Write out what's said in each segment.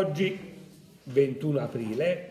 Oggi, 21 aprile,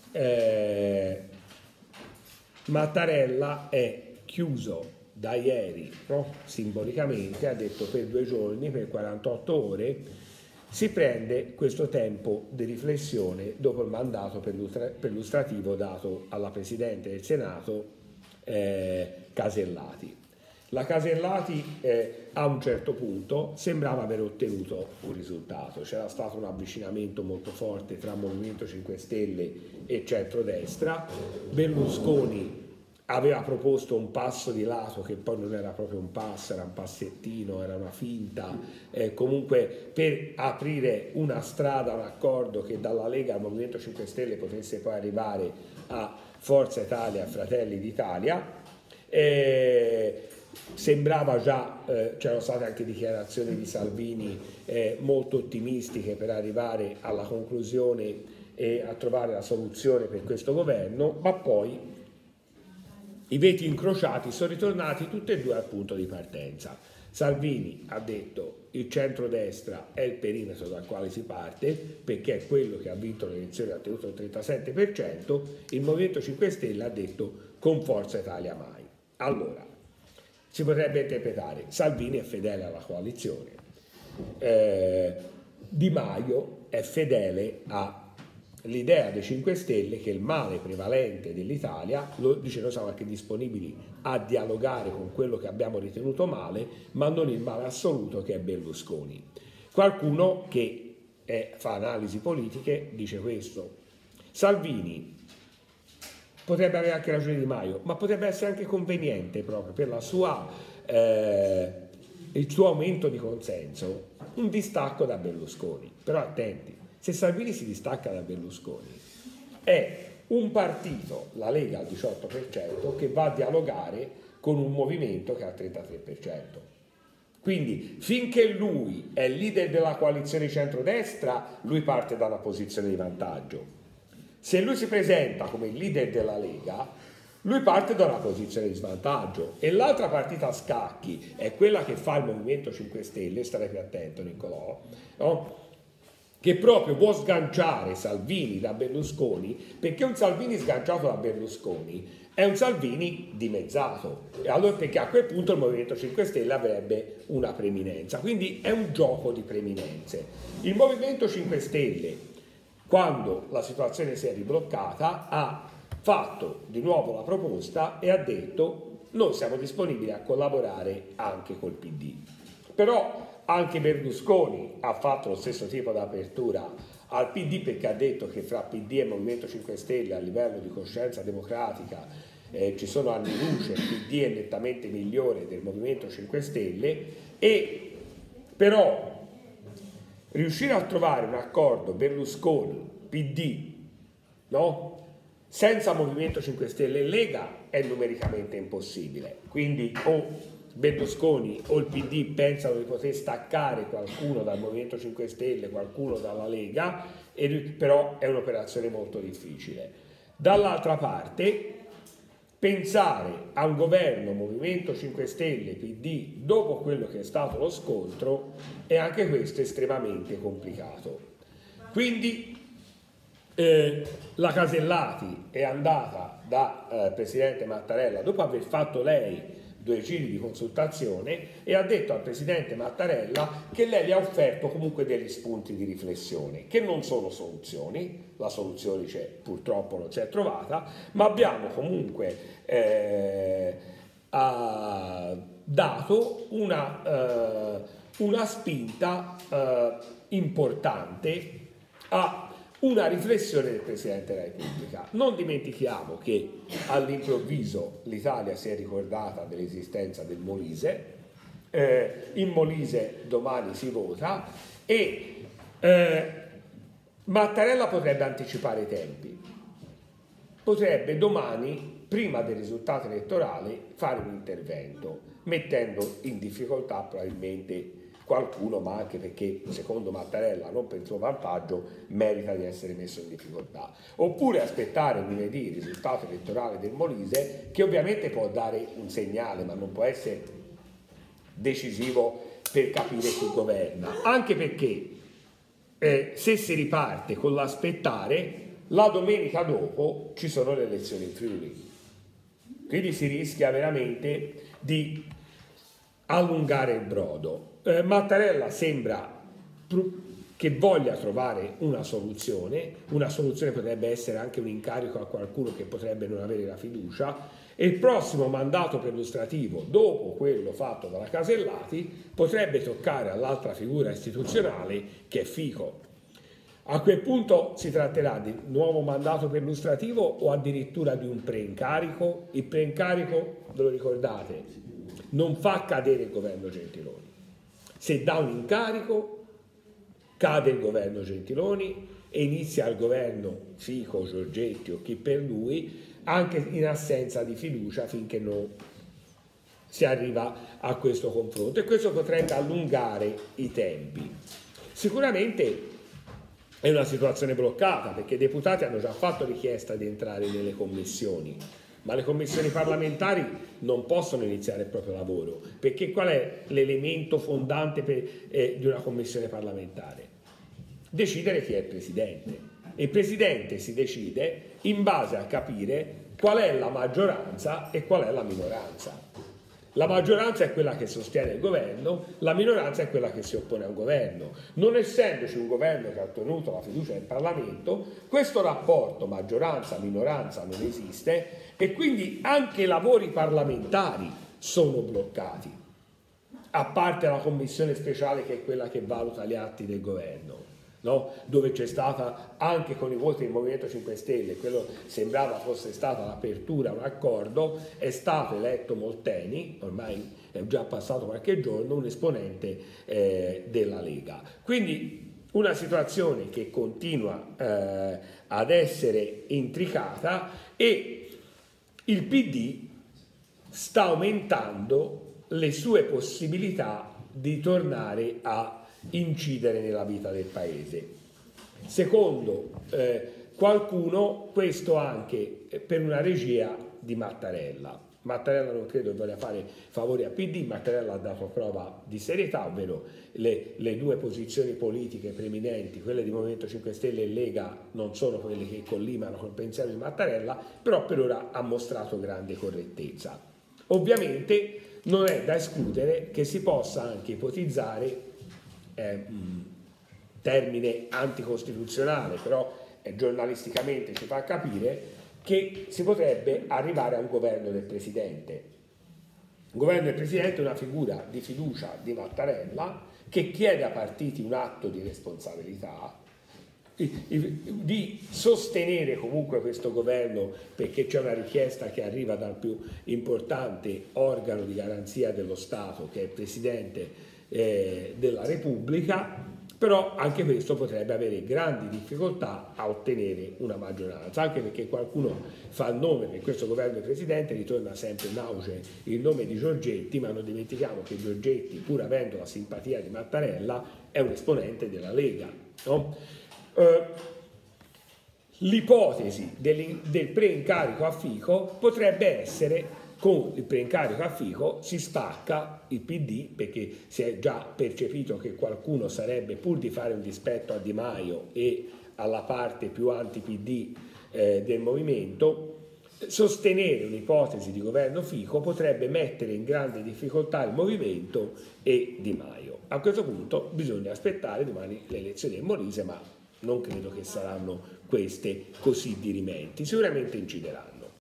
Mattarella è chiuso da ieri, no? Simbolicamente, ha detto per 2 giorni, per 48 ore, si prende questo tempo di riflessione dopo il mandato perlustrativo dato alla Presidente del Senato Casellati. La Casellati a un certo punto sembrava aver ottenuto un risultato, c'era stato un avvicinamento molto forte tra Movimento 5 Stelle e centrodestra. Berlusconi aveva proposto un passo di lato che poi non era proprio un passo, era un passettino, era una finta, comunque per aprire una strada, un accordo che dalla Lega al Movimento 5 Stelle potesse poi arrivare a Forza Italia, a Fratelli d'Italia. Sembrava già, c'erano state anche dichiarazioni di Salvini molto ottimistiche per arrivare alla conclusione e a trovare la soluzione per questo governo, ma poi i veti incrociati sono ritornati tutti e due al punto di partenza. Salvini ha detto il centrodestra è il perimetro dal quale si parte perché è quello che ha vinto le elezioni e ha ottenuto il 37%, il Movimento 5 Stelle ha detto con Forza Italia mai. Allora, si potrebbe interpretare Salvini è fedele alla coalizione, Di Maio è fedele all'idea dei 5 Stelle che il male prevalente dell'Italia, lo dice, noi siamo anche disponibili a dialogare con quello che abbiamo ritenuto male, ma non il male assoluto che è Berlusconi. Qualcuno che fa analisi politiche dice questo: Salvini potrebbe avere anche ragione Di Maio, ma potrebbe essere anche conveniente proprio per la sua, il suo aumento di consenso, un distacco da Berlusconi. Però attenti, se Salvini si distacca da Berlusconi è un partito, la Lega al 18%, che va a dialogare con un movimento che ha il 33%. Quindi finché lui è leader della coalizione centrodestra, lui parte da una posizione di vantaggio. Se lui si presenta come il leader della Lega, lui parte da una posizione di svantaggio. E l'altra partita a scacchi è quella che fa il Movimento 5 Stelle, starei più attento Niccolò, no? Che proprio può sganciare Salvini da Berlusconi, perché un Salvini sganciato da Berlusconi è un Salvini dimezzato, e allora perché a quel punto il Movimento 5 Stelle avrebbe una preminenza. Quindi è un gioco di preminenze. Il Movimento 5 Stelle, quando la situazione si è ribloccata, ha fatto di nuovo la proposta e ha detto noi siamo disponibili a collaborare anche col PD. Però anche Berlusconi ha fatto lo stesso tipo di apertura al PD, perché ha detto che fra PD e Movimento 5 Stelle a livello di coscienza democratica ci sono anni luce, il PD è nettamente migliore del Movimento 5 Stelle, e però riuscire a trovare un accordo Berlusconi, PD, no? Senza Movimento 5 Stelle e Lega è numericamente impossibile. Quindi o Berlusconi o il PD pensano di poter staccare qualcuno dal Movimento 5 Stelle, qualcuno dalla Lega, però è un'operazione molto difficile. Dall'altra parte, pensare a un governo Movimento 5 Stelle, PD, dopo quello che è stato lo scontro, è anche questo estremamente complicato. Quindi la Casellati è andata da Presidente Mattarella, dopo aver fatto lei 2 giri di consultazione, e ha detto al Presidente Mattarella che lei gli ha offerto comunque degli spunti di riflessione, che non sono soluzioni, la soluzione purtroppo non si è trovata, ma abbiamo comunque dato una spinta importante a una riflessione del Presidente della Repubblica. Non dimentichiamo che all'improvviso l'Italia si è ricordata dell'esistenza del Molise, in Molise domani si vota, e Mattarella potrebbe anticipare i tempi, potrebbe domani, prima del risultato elettorale, fare un intervento, mettendo in difficoltà probabilmente qualcuno, ma anche perché secondo Mattarella, non per il suo vantaggio, merita di essere messo in difficoltà. Oppure aspettare lunedì il risultato elettorale del Molise, che ovviamente può dare un segnale, ma non può essere decisivo per capire chi governa, anche perché se si riparte con l'aspettare, la domenica dopo ci sono le elezioni in Friuli. Quindi si rischia veramente di allungare il brodo. Mattarella sembra che voglia trovare una soluzione potrebbe essere anche un incarico a qualcuno che potrebbe non avere la fiducia, e il prossimo mandato perlustrativo, dopo quello fatto dalla Casellati, potrebbe toccare all'altra figura istituzionale che è Fico. A quel punto si tratterà di nuovo mandato perlustrativo o addirittura di un preincarico. Il preincarico, ve lo ricordate, non fa cadere il governo Gentiloni. Se dà un incarico, cade il governo Gentiloni e inizia il governo Fico, Giorgetti o chi per lui, anche in assenza di fiducia, finché non si arriva a questo confronto, e questo potrebbe allungare i tempi. Sicuramente è una situazione bloccata, perché i deputati hanno già fatto richiesta di entrare nelle commissioni, ma le commissioni parlamentari non possono iniziare il proprio lavoro, perché qual è l'elemento fondante di una commissione parlamentare? Decidere chi è il presidente. Il presidente si decide in base a capire qual è la maggioranza e qual è la minoranza. La maggioranza è quella che sostiene il governo, la minoranza è quella che si oppone al governo. Non essendoci un governo che ha ottenuto la fiducia del Parlamento, questo rapporto maggioranza-minoranza non esiste, e quindi anche i lavori parlamentari sono bloccati, a parte la commissione speciale che è quella che valuta gli atti del governo. No? Dove c'è stata anche con i voti del Movimento 5 Stelle, quello sembrava fosse stata l'apertura a un accordo, è stato eletto Molteni, ormai è già passato qualche giorno, un esponente della Lega. Quindi una situazione che continua ad essere intricata, e il PD sta aumentando le sue possibilità di tornare a incidere nella vita del paese. Secondo qualcuno, questo anche per una regia di Mattarella. Mattarella non credo voglia fare favori a PD, Mattarella ha dato prova di serietà, ovvero le due posizioni politiche preminenti, quelle di Movimento 5 Stelle e Lega, non sono quelle che collimano col pensiero di Mattarella, però per ora ha mostrato grande correttezza. Ovviamente non è da escludere che si possa anche ipotizzare termine anticostituzionale, però giornalisticamente ci fa capire che si potrebbe arrivare a un governo del Presidente. Un governo del Presidente è una figura di fiducia di Mattarella che chiede a partiti un atto di responsabilità, di sostenere comunque questo governo, perché c'è una richiesta che arriva dal più importante organo di garanzia dello Stato, che è il Presidente della Repubblica, però anche questo potrebbe avere grandi difficoltà a ottenere una maggioranza, anche perché qualcuno fa il nome per questo governo del Presidente, ritorna sempre in auge il nome di Giorgetti, ma non dimentichiamo che Giorgetti, pur avendo la simpatia di Mattarella, è un esponente della Lega, no? L'ipotesi del preincarico a Fico potrebbe essere: con il preincarico a Fico si spacca il PD, perché si è già percepito che qualcuno sarebbe, pur di fare un dispetto a Di Maio e alla parte più anti-PD del movimento, sostenere un'ipotesi di governo Fico potrebbe mettere in grande difficoltà il movimento e Di Maio. A questo punto bisogna aspettare domani le elezioni del Molise, ma non credo che saranno queste così dirimenti, sicuramente incideranno.